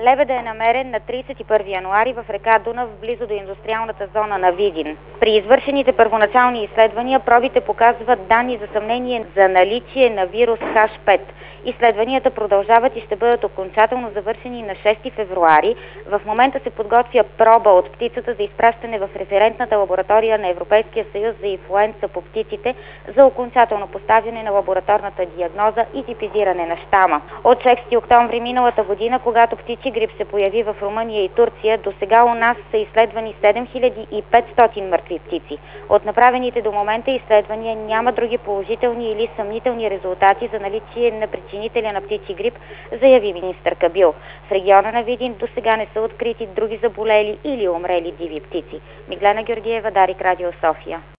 Лебедът е намерен на 31 януари в река Дунав, близо до индустриалната зона на Видин. При извършените първоначални изследвания пробите показват данни за съмнение за наличие на вирус H5. Изследванията продължават и ще бъдат окончателно завършени на 6 февруари. В момента се подготвя проба от птицата за изпращане в референтната лаборатория на Европейския съюз за инфлуенца по птиците за окончателно поставяне на лабораторната диагноза и типизиране на щама. От 6 октомври миналата година, когато птичи грип се появи в Румъния и Турция, до сега у нас са изследвани 7500 мъртви птици. От направените до момента изследвания няма други положителни или съмнителни резултати за наличие на причинителя на птичи грип, заяви министър Кабил. В региона на Видин до сега не са открити други заболели или умрели диви птици. Миглена Георгиева, Дарик, Радио София.